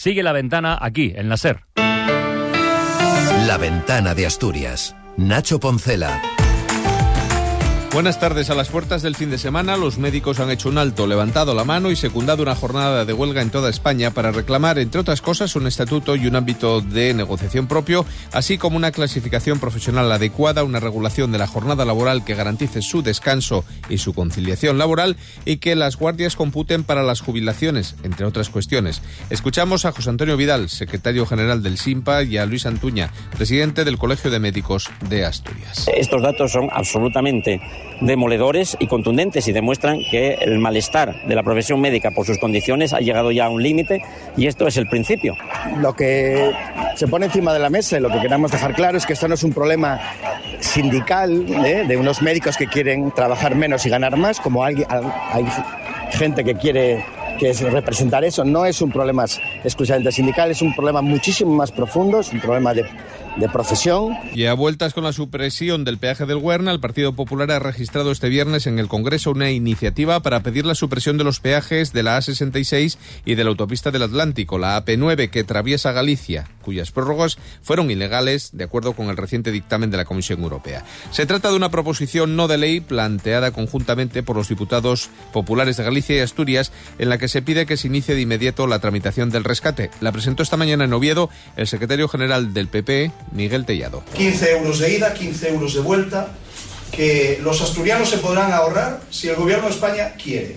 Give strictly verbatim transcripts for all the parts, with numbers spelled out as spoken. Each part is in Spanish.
Sigue La Ventana aquí, en la SER. La Ventana de Asturias. Nacho Poncela. Buenas tardes. A las puertas del fin de semana, los médicos han hecho un alto, levantado la mano y secundado una jornada de huelga en toda España para reclamar, entre otras cosas, un estatuto y un ámbito de negociación propio, así como una clasificación profesional adecuada, una regulación de la jornada laboral que garantice su descanso y su conciliación laboral y que las guardias computen para las jubilaciones, entre otras cuestiones. Escuchamos a José Antonio Vidal, secretario general del SINPA, y a Luis Antuña, presidente del Colegio de Médicos de Asturias. Estos datos son absolutamente demoledores y contundentes y demuestran que el malestar de la profesión médica por sus condiciones ha llegado ya a un límite y esto es el principio. Lo que se pone encima de la mesa y lo que queremos dejar claro es que esto no es un problema sindical ¿eh? de unos médicos que quieren trabajar menos y ganar más, como hay, hay gente que quiere que es representar eso. No es un problema exclusivamente sindical, es un problema muchísimo más profundo, es un problema de de profesión. Y a vueltas con la supresión del peaje del Huerna, el Partido Popular ha registrado este viernes en el Congreso una iniciativa para pedir la supresión de los peajes de la A sesenta y seis y de la autopista del Atlántico, la A P nueve, que atraviesa Galicia, cuyas prórrogas fueron ilegales, de acuerdo con el reciente dictamen de la Comisión Europea. Se trata de una proposición no de ley planteada conjuntamente por los diputados populares de Galicia y Asturias, en la que se pide que se inicie de inmediato la tramitación del rescate. La presentó esta mañana en Oviedo el secretario general del P P, Miguel Tellado. quince euros de ida, quince euros de vuelta, que los asturianos se podrán ahorrar si el gobierno de España quiere.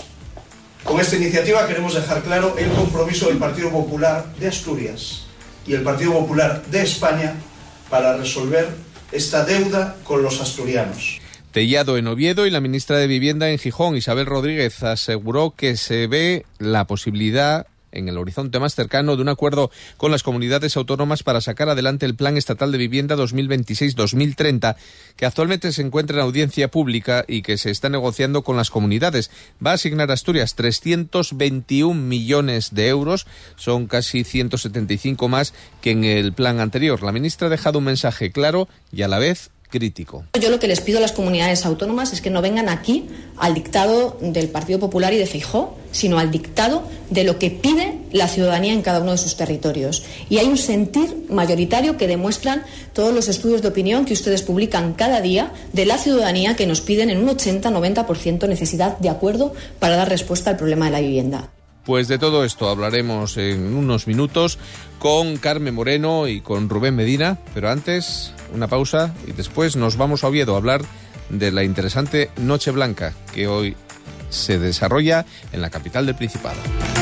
Con esta iniciativa queremos dejar claro el compromiso del Partido Popular de Asturias y el Partido Popular de España para resolver esta deuda con los asturianos. Tellado en Oviedo y la ministra de Vivienda en Gijón, Isabel Rodríguez, aseguró que se ve la posibilidad en el horizonte más cercano de un acuerdo con las comunidades autónomas para sacar adelante el Plan Estatal de Vivienda dos mil veintiséis dos mil treinta, que actualmente se encuentra en audiencia pública y que se está negociando con las comunidades. Va a asignar a Asturias trescientos veintiún millones de euros, son casi ciento setenta y cinco más que en el plan anterior. La ministra ha dejado un mensaje claro y a la vez crítico. Yo lo que les pido a las comunidades autónomas es que no vengan aquí al dictado del Partido Popular y de Feijóo, sino al dictado de lo que pide la ciudadanía en cada uno de sus territorios. Y hay un sentir mayoritario que demuestran todos los estudios de opinión que ustedes publican cada día de la ciudadanía, que nos piden en un ochenta a noventa por ciento necesidad de acuerdo para dar respuesta al problema de la vivienda. Pues de todo esto hablaremos en unos minutos con Carmen Moreno y con Rubén Medina, pero antes una pausa y después nos vamos a Oviedo a hablar de la interesante Noche Blanca que hoy se desarrolla en la capital del Principado.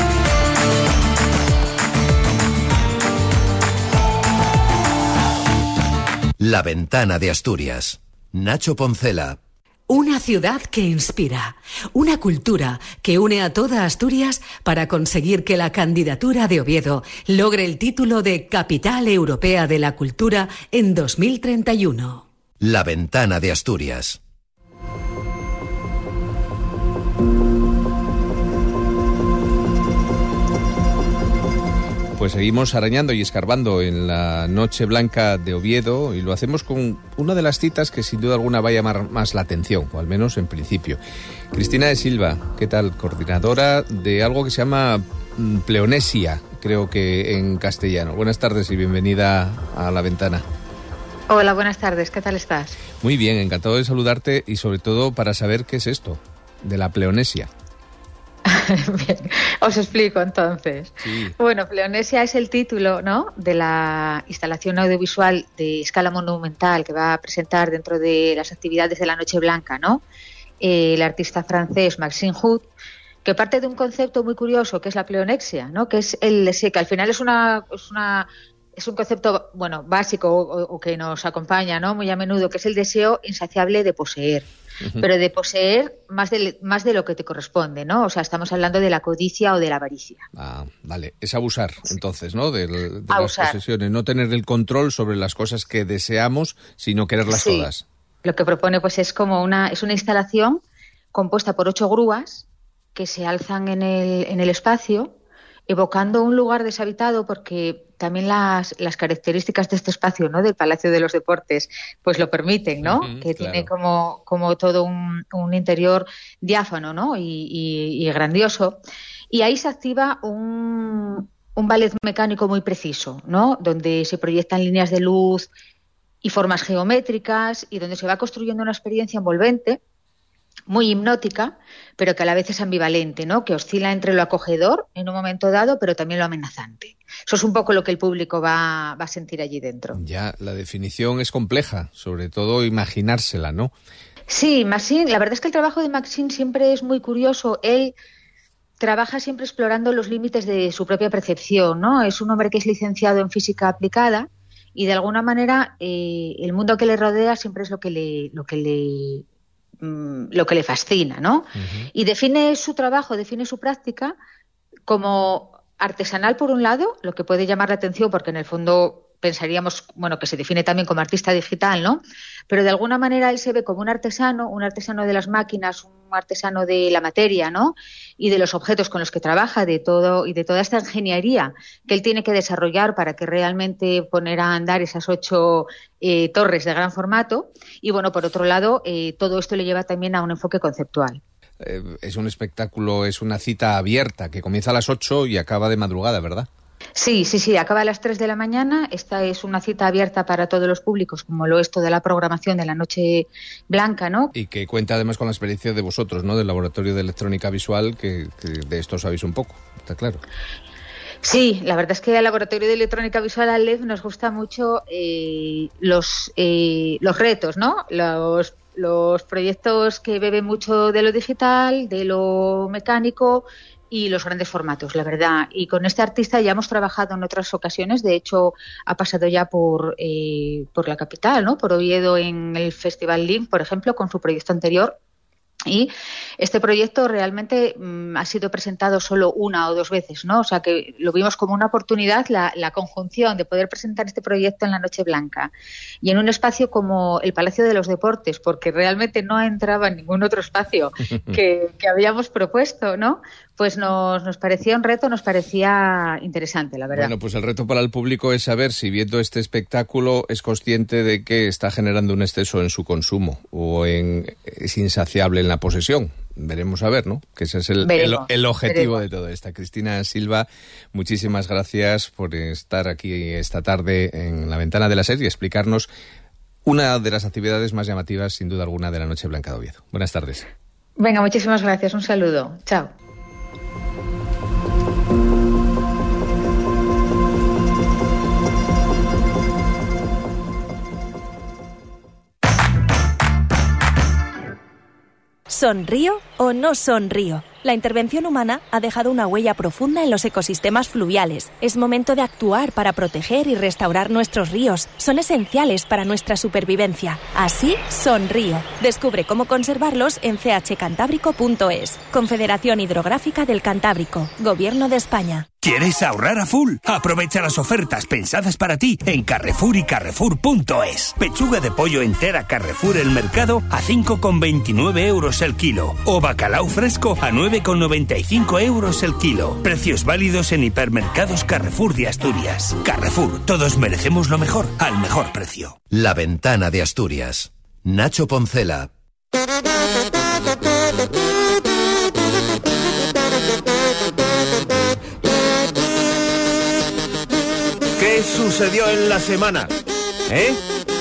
La Ventana de Asturias. Nacho Poncela. Una ciudad que inspira, una cultura que une a toda Asturias para conseguir que la candidatura de Oviedo logre el título de Capital Europea de la Cultura en dos mil treinta y uno. La Ventana de Asturias. Pues seguimos arañando y escarbando en la Noche Blanca de Oviedo y lo hacemos con una de las citas que sin duda alguna va a llamar más la atención, o al menos en principio. Cristina de Silva, ¿qué tal? Coordinadora de algo que se llama Pleonesia, creo que en castellano. Buenas tardes y bienvenida a La Ventana. Hola, buenas tardes, ¿qué tal estás? Muy bien, encantado de saludarte y sobre todo para saber qué es esto de la Pleonesia. Bien, os explico entonces. Sí. Bueno, Pleonesia es el título, ¿no?, de la instalación audiovisual de escala monumental que va a presentar dentro de las actividades de la Noche Blanca, ¿no?, eh, el artista francés Maxime Hood, que parte de un concepto muy curioso que es la pleonexia, ¿no?, que es el que al final es una es una es un concepto, bueno, básico o, o que nos acompaña, ¿no?, muy a menudo, que es el deseo insaciable de poseer. Uh-huh. Pero de poseer más de, más de lo que te corresponde, ¿no? O sea, estamos hablando de la codicia o de la avaricia. Ah, vale. Es abusar, entonces, ¿no? De, de abusar. Las posesiones. No tener el control sobre las cosas que deseamos, sino quererlas sí. todas. Lo que propone, pues, es como una, es una instalación compuesta por ocho grúas que se alzan en el, en el espacio, evocando un lugar deshabitado, porque también las, las características de este espacio, ¿no?, del Palacio de los Deportes, pues lo permiten, ¿no? Uh-huh, que claro. Tiene como, como todo un, un interior diáfano, ¿no?, y, y, y grandioso. Y ahí se activa un, un ballet mecánico muy preciso, ¿no? Donde se proyectan líneas de luz y formas geométricas y donde se va construyendo una experiencia envolvente, muy hipnótica, pero que a la vez es ambivalente, ¿no? Que oscila entre lo acogedor en un momento dado, pero también lo amenazante. Eso es un poco lo que el público va, va a sentir allí dentro. Ya, la definición es compleja, sobre todo imaginársela, ¿no? Sí, Maxine, la verdad es que el trabajo de Maxine siempre es muy curioso. Él trabaja siempre explorando los límites de su propia percepción, ¿no? Es un hombre que es licenciado en física aplicada y de alguna manera eh, el mundo que le rodea siempre es lo que le, lo que le lo que le fascina, ¿no? Uh-huh. Y define su trabajo, define su práctica como artesanal por un lado, lo que puede llamar la atención porque en el fondo pensaríamos, bueno, que se define también como artista digital, ¿no? Pero de alguna manera él se ve como un artesano, un artesano de las máquinas, un artesano de la materia, ¿no? Y de los objetos con los que trabaja, de todo y de toda esta ingeniería que él tiene que desarrollar para que realmente poner a andar esas ocho eh, torres de gran formato. Y bueno, por otro lado, eh, todo esto le lleva también a un enfoque conceptual. Eh, es un espectáculo, es una cita abierta que comienza a las ocho y acaba de madrugada, ¿verdad? Sí, sí, sí, acaba a las tres de la mañana. Esta es una cita abierta para todos los públicos, como lo es toda la programación de la Noche Blanca, ¿no? Y que cuenta además con la experiencia de vosotros, ¿no? Del Laboratorio de Electrónica Visual, que, que de esto sabéis un poco, está claro. Sí, la verdad es que al Laboratorio de Electrónica Visual, al L E V, nos gusta mucho eh, los, eh, los retos, ¿no? Los, los proyectos que beben mucho de lo digital, de lo mecánico y los grandes formatos, la verdad. Y con este artista ya hemos trabajado en otras ocasiones. De hecho, ha pasado ya por, eh, por la capital, ¿no? Por Oviedo en el Festival Link, por ejemplo, con su proyecto anterior. Y este proyecto realmente mmm, ha sido presentado solo una o dos veces, ¿no? O sea que lo vimos como una oportunidad, la, la conjunción de poder presentar este proyecto en la Noche Blanca y en un espacio como el Palacio de los Deportes, porque realmente no entraba en ningún otro espacio que, que habíamos propuesto, ¿no? Pues nos, nos parecía un reto, nos parecía interesante, la verdad. Bueno, pues el reto para el público es saber si viendo este espectáculo es consciente de que está generando un exceso en su consumo o en, es insaciable en la posesión. Veremos a ver, ¿no? Que ese es el, veremos, el, el objetivo veremos. de todo esto. Cristina Silva, muchísimas gracias por estar aquí esta tarde en La Ventana de la SER y explicarnos una de las actividades más llamativas, sin duda alguna, de la Noche Blanca de Oviedo. Buenas tardes. Venga, muchísimas gracias. Un saludo. Chao. ¿Sonrío o no sonrío? La intervención humana ha dejado una huella profunda en los ecosistemas fluviales. Es momento de actuar para proteger y restaurar nuestros ríos. Son esenciales para nuestra supervivencia. Así, sonrío. Descubre cómo conservarlos en c h cantábrico punto es. Confederación Hidrográfica del Cantábrico. Gobierno de España. ¿Quieres ahorrar a full? Aprovecha las ofertas pensadas para ti en Carrefour y Carrefour punto es. Pechuga de pollo entera Carrefour El Mercado a cinco con veintinueve euros el kilo. O bacalao fresco a nueve con noventa y cinco euros el kilo. Precios válidos en hipermercados Carrefour de Asturias. Carrefour, todos merecemos lo mejor al mejor precio. La Ventana de Asturias. Nacho Poncela. ¿Qué sucedió en la semana? ¿Eh?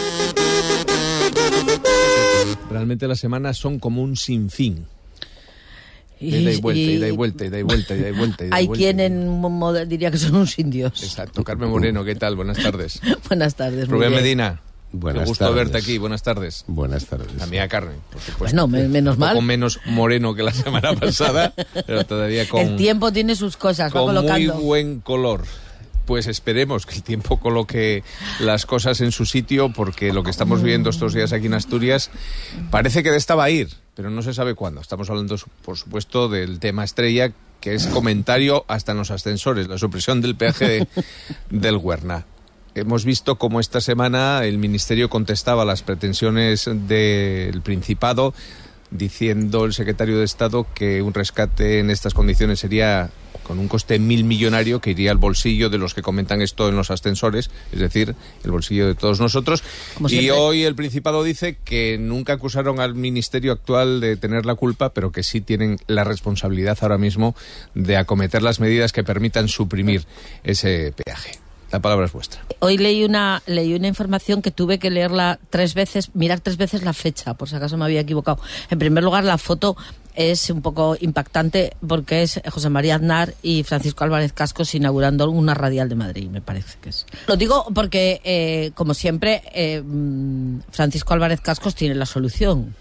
Realmente las semanas son como un sinfín. Ida y vuelta, ida y vuelta, ida y vuelta, ida y vuelta. Hay quien en, diría que son unos indios. Exacto. Carmen Moreno, ¿qué tal? Buenas tardes. Buenas tardes. Rubén Medina. Buenas Qué gusto tardes. verte aquí. Buenas tardes. Buenas tardes. A mí a Carmen, por supuesto. Bueno, menos mal. Un poco menos moreno que la semana pasada, pero todavía con... El tiempo tiene sus cosas, va con colocando. muy buen color. Pues esperemos que el tiempo coloque las cosas en su sitio, porque lo que estamos viendo estos días aquí en Asturias parece que de esta va a ir, pero no se sabe cuándo. Estamos hablando, por supuesto, del tema estrella, que es comentario hasta en los ascensores, la supresión del peaje de, del Huerna. Hemos visto cómo esta semana el Ministerio contestaba a las pretensiones del Principado diciendo el secretario de Estado que un rescate en estas condiciones sería con un coste mil millonario que iría al bolsillo de los que comentan esto en los ascensores, es decir, el bolsillo de todos nosotros. Y hoy el Principado dice que nunca acusaron al ministerio actual de tener la culpa, pero que sí tienen la responsabilidad ahora mismo de acometer las medidas que permitan suprimir ese peaje. La palabra es vuestra. Hoy leí una leí una información que tuve que leerla tres veces, mirar tres veces la fecha, por si acaso me había equivocado. En primer lugar, la foto es un poco impactante porque es José María Aznar y Francisco Álvarez Cascos inaugurando una radial de Madrid, me parece que es. Lo digo porque, eh, como siempre, eh, Francisco Álvarez Cascos tiene la solución.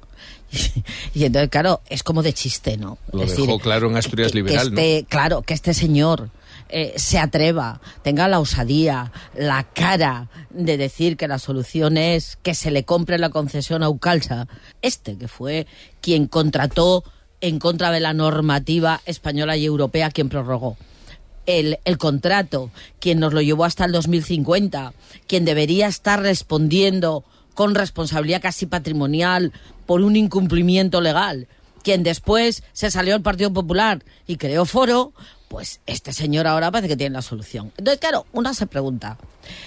Y entonces, claro, es como de chiste, ¿no? Lo es dejó decir, claro en Asturias que, Liberal, que este, ¿no? Claro, que este señor eh, se atreva, tenga la osadía, la cara de decir que la solución es que se le compre la concesión a Eukalsa. Este, que fue quien contrató en contra de la normativa española y europea, quien prorrogó el, el contrato, quien nos lo llevó hasta el dos mil cincuenta, quien debería estar respondiendo con responsabilidad casi patrimonial por un incumplimiento legal, quien después se salió al Partido Popular y creó Foro, pues este señor ahora parece que tiene la solución. Entonces, claro, una se pregunta,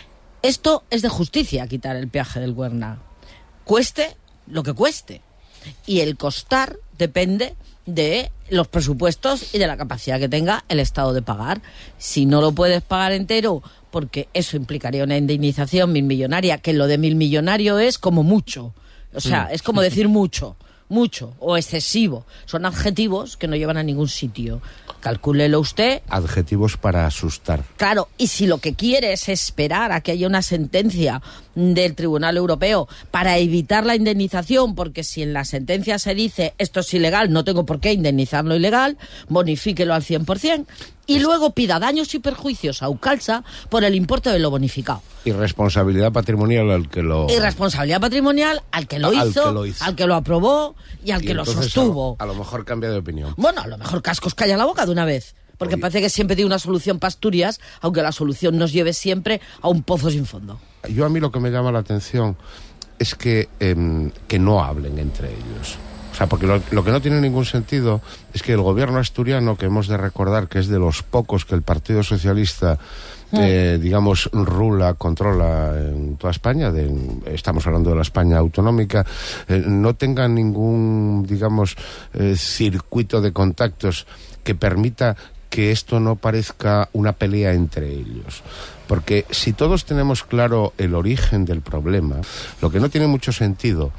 esto es de justicia, quitar el peaje del Güerna, cueste lo que cueste, y el costar depende de los presupuestos y de la capacidad que tenga el Estado de pagar. Si no lo puedes pagar entero, porque eso implicaría una indemnización mil millonaria, que lo de mil millonario es como mucho, o sea, mm. es como decir mucho, mucho o excesivo. Son adjetivos que no llevan a ningún sitio. Calcúlelo usted. Adjetivos para asustar. Claro, y si lo que quiere es esperar a que haya una sentencia del Tribunal Europeo para evitar la indemnización, porque si en la sentencia se dice esto es ilegal, no tengo por qué indemnizar lo ilegal, bonifíquelo al cien por ciento y luego pida daños y perjuicios a Eukalsa por el importe de lo bonificado. Y responsabilidad patrimonial al que lo... Y responsabilidad patrimonial al que lo, al hizo, que lo hizo, al que lo aprobó y al y que lo entonces sostuvo. A lo, a lo mejor cambia de opinión. Bueno, a lo mejor Cascos calla la boca de una vez. Porque Oye. parece que siempre tiene una solución para Asturias, aunque la solución nos lleve siempre a un pozo sin fondo. Yo a mí lo que me llama la atención es que, eh, que no hablen entre ellos. O sea, porque lo, lo que no tiene ningún sentido es que el gobierno asturiano, que hemos de recordar que es de los pocos que el Partido Socialista, eh, digamos, rula, controla en toda España, de, estamos hablando de la España autonómica, eh, no tenga ningún, digamos, eh, circuito de contactos que permita que esto no parezca una pelea entre ellos. Porque si todos tenemos claro el origen del problema, lo que no tiene mucho sentido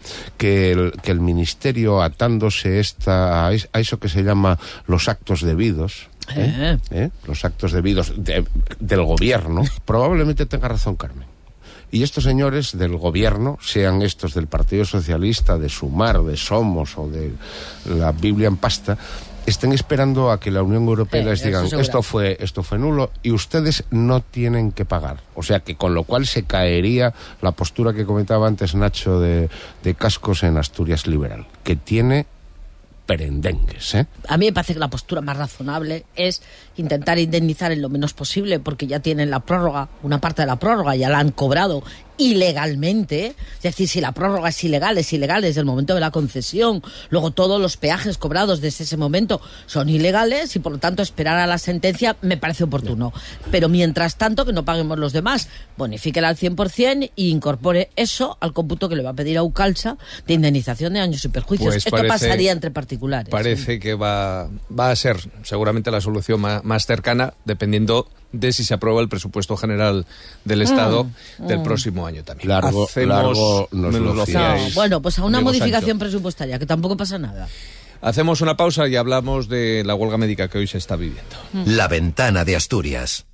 que el, que el Ministerio, atándose esta, a eso que se llama los actos debidos, ¿eh? ¿Eh? los actos debidos de, del gobierno, probablemente tenga razón Carmen. Y estos señores del gobierno, sean estos del Partido Socialista, de Sumar, de Somos o de la Biblia en pasta, estén esperando a que la Unión Europea sí, les digan esto fue esto fue nulo y ustedes no tienen que pagar. O sea que con lo cual se caería la postura que comentaba antes Nacho de, de Cascos en Asturias Liberal, que tiene perendengues, ¿eh? A mí me parece que la postura más razonable es intentar indemnizar en lo menos posible, porque ya tienen la prórroga, una parte de la prórroga ya la han cobrado ilegalmente. Es decir, si la prórroga es ilegal, es ilegal desde el momento de la concesión. Luego todos los peajes cobrados desde ese momento son ilegales y por lo tanto esperar a la sentencia me parece oportuno. Pero mientras tanto que no paguemos los demás, bonifíquela al cien por ciento e incorpore eso al cómputo que le va a pedir a Eukalsa de indemnización de daños y perjuicios. Pues Esto parece, pasaría entre particulares. Parece ¿sí? que va, va a ser seguramente la solución más, más cercana, dependiendo de si se aprueba el presupuesto general del Estado mm, del mm. próximo año también. Largo, Hacemos largo nos lo no, Bueno, pues a una modificación ancho. presupuestaria, que tampoco pasa nada. Hacemos una pausa y hablamos de la huelga médica que hoy se está viviendo. Mm. La Ventana de Asturias.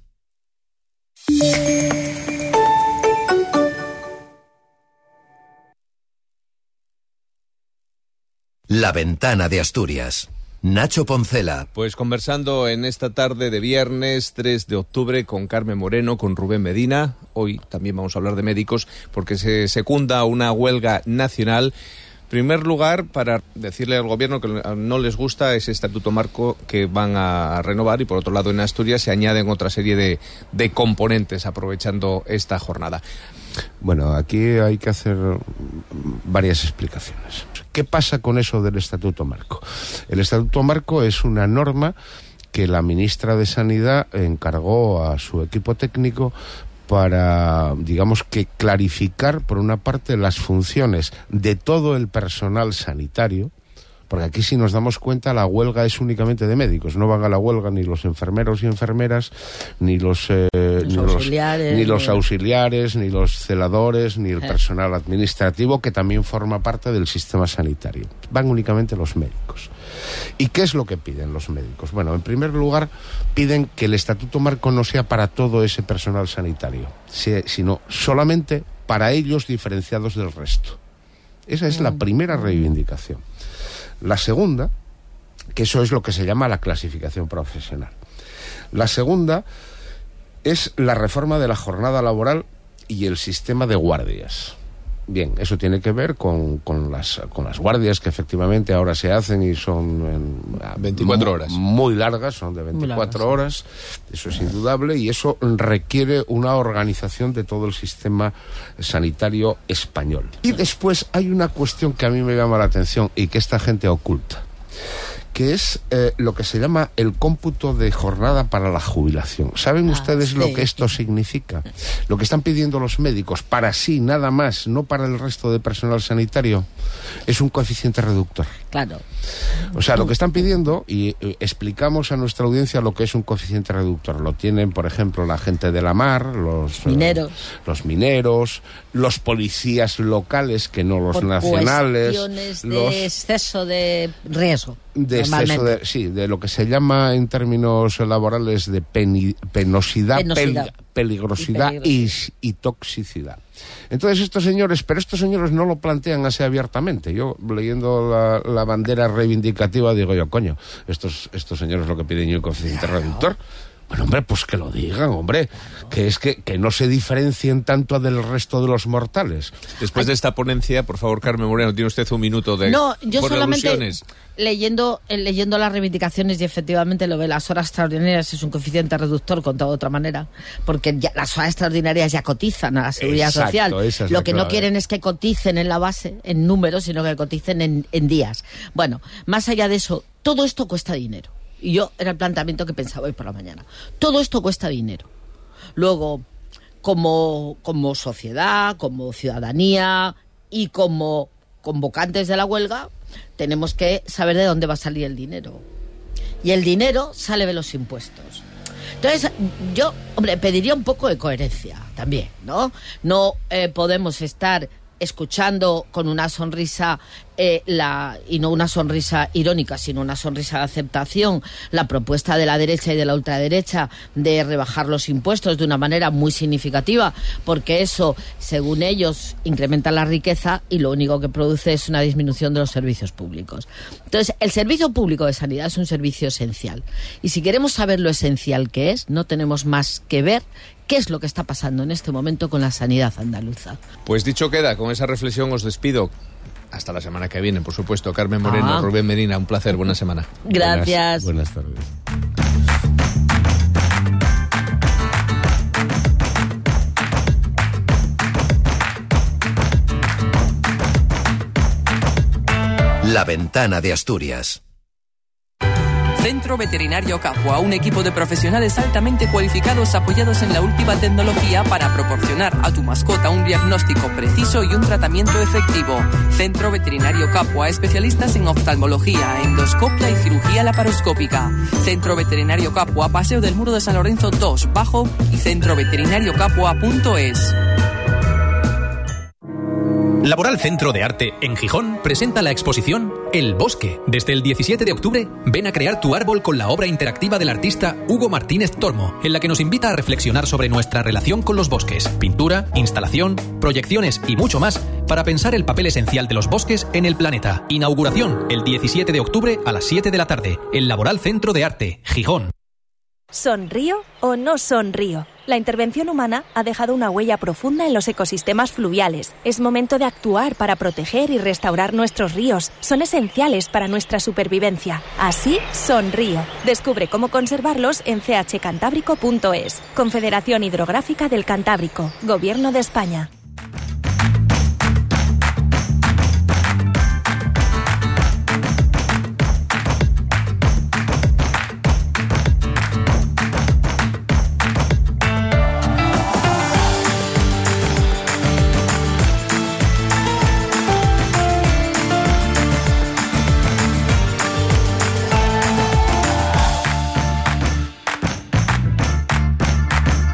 La Ventana de Asturias. Nacho Poncela. Pues conversando en esta tarde de viernes tres de octubre con Carmen Moreno, con Rubén Medina. Hoy también vamos a hablar de médicos porque se secunda una huelga nacional En primer lugar, para decirle al Gobierno que no les gusta ese estatuto marco que van a renovar, y por otro lado en Asturias se añaden otra serie de, de componentes aprovechando esta jornada. Bueno, aquí hay que hacer varias explicaciones. ¿Qué pasa con eso del estatuto marco? El estatuto marco es una norma que la ministra de Sanidad encargó a su equipo técnico para, digamos que, clarificar, por una parte, las funciones de todo el personal sanitario, porque aquí, si nos damos cuenta, la huelga es únicamente de médicos. No van a la huelga ni los enfermeros y enfermeras, ni los, eh, los, ni, los auxiliares, ni los auxiliares, ni los celadores, ni el eh. personal administrativo, que también forma parte del sistema sanitario. Van únicamente los médicos. ¿Y qué es lo que piden los médicos? Bueno, en primer lugar, piden que el estatuto marco no sea para todo ese personal sanitario, sino solamente para ellos, diferenciados del resto. Esa es la primera reivindicación. La segunda, que eso es lo que se llama la clasificación profesional. La segunda es la reforma de la jornada laboral y el sistema de guardias. Bien, eso tiene que ver con, con, las, con las guardias que efectivamente ahora se hacen y son en, veinticuatro horas. Muy largas, son de veinticuatro horas, eso es indudable, y eso requiere una organización de todo el sistema sanitario español. Y después hay una cuestión que a mí me llama la atención y que esta gente oculta, que es eh, lo que se llama el cómputo de jornada para la jubilación. ¿Saben ah, ustedes sí. lo que esto significa? Lo que están pidiendo los médicos, para sí, nada más, no para el resto de personal sanitario, es un coeficiente reductor. Claro. O sea, lo que están pidiendo, y eh, explicamos a nuestra audiencia lo que es un coeficiente reductor. Lo tienen, por ejemplo, la gente de la mar, los mineros, eh, los, mineros los policías locales, que no los por nacionales. Cuestiones de los, exceso de riesgo. De exceso de, sí, de lo que se llama en términos laborales de peni, penosidad, penosidad. Pel, peligrosidad y, peligrosidad. Y, y toxicidad. Entonces estos señores, pero estos señores no lo plantean así abiertamente. Yo, leyendo la, la bandera reivindicativa, digo yo, coño, estos, estos señores lo que piden es un coeficiente reductor. Bueno, hombre, pues que lo digan, hombre, que es que, que no se diferencien tanto del resto de los mortales. Después de esta ponencia, por favor, Carmen Moreno, tiene usted un minuto de No, yo por solamente alusiones. leyendo eh, leyendo las reivindicaciones, y efectivamente lo de las horas extraordinarias es un coeficiente reductor, contado de otra manera, porque ya, las horas extraordinarias ya cotizan a la seguridad Exacto, social. esa es lo la que clave. no quieren es que coticen en la base, en números, sino que coticen en, en días. Bueno, más allá de eso, todo esto cuesta dinero. Y yo era el planteamiento que pensaba hoy por la mañana. Todo esto cuesta dinero. Luego, como, como sociedad, como ciudadanía y como convocantes de la huelga, tenemos que saber de dónde va a salir el dinero. Y el dinero sale de los impuestos. Entonces, yo, hombre, pediría un poco de coherencia también, ¿no? No eh, podemos estar escuchando con una sonrisa eh, la y no una sonrisa irónica, sino una sonrisa de aceptación, la propuesta de la derecha y de la ultraderecha de rebajar los impuestos de una manera muy significativa, porque eso, según ellos, incrementa la riqueza y lo único que produce es una disminución de los servicios públicos. Entonces, el servicio público de sanidad es un servicio esencial, y si queremos saber lo esencial que es, no tenemos más que ver qué es lo que está pasando en este momento con la sanidad andaluza. Pues dicho queda, con esa reflexión os despido. Hasta la semana que viene, por supuesto. Carmen Moreno, ah. Rubén Medina, un placer, buena semana. Gracias. Buenas, buenas tardes. La Ventana de Asturias. Centro Veterinario Capua, un equipo de profesionales altamente cualificados apoyados en la última tecnología para proporcionar a tu mascota un diagnóstico preciso y un tratamiento efectivo. Centro Veterinario Capua, especialistas en oftalmología, endoscopia y cirugía laparoscópica. Centro Veterinario Capua, Paseo del Muro de San Lorenzo dos, Bajo, y centro veterinario capua punto es. Laboral Centro de Arte, en Gijón, presenta la exposición El Bosque. Desde el diecisiete de octubre, ven a crear tu árbol con la obra interactiva del artista Hugo Martínez Tormo, en la que nos invita a reflexionar sobre nuestra relación con los bosques, pintura, instalación, proyecciones y mucho más, para pensar el papel esencial de los bosques en el planeta. Inauguración el diecisiete de octubre a las siete de la tarde, el Laboral Centro de Arte, Gijón. ¿Sonrío o no sonrío? La intervención humana ha dejado una huella profunda en los ecosistemas fluviales. Es momento de actuar para proteger y restaurar nuestros ríos. Son esenciales para nuestra supervivencia. Así son río. Descubre cómo conservarlos en c h cantábrico punto es. Confederación Hidrográfica del Cantábrico. Gobierno de España.